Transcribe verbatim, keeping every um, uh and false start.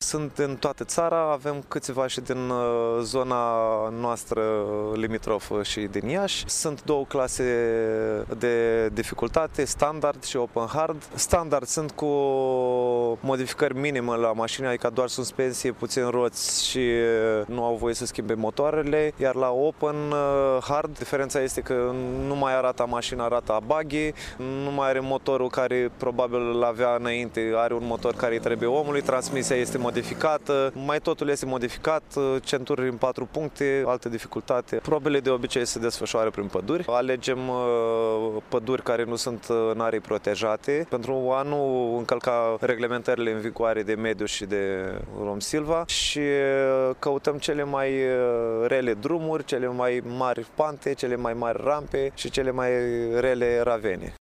Sunt în toată țara, avem câțiva și din zona noastră limitrofă și din Iași. Sunt două clase de dificultate, standard și open hard. Standard sunt cu modificări minime la mașină, adică doar suspensie, puțin roți și nu au voie să schimbe motoarele, iar la open hard diferența este că nu mai arată mașina, arată buggy, nu mai are motorul care probabil îl avea înainte, are un motor care îi trebuie omului, transmisia este modificată, mai totul este modificat, centuri în patru puncte, altă dificultate. Probele de obicei se desfășoară prin păduri. Alegem păduri care nu sunt în arii protejate pentru a nu încălca reglementările în vigoare de mediu și de Romsilva și căutăm cele mai rele drumuri, cele mai mari pante, cele mai mari rampe și cele mai rele ravene.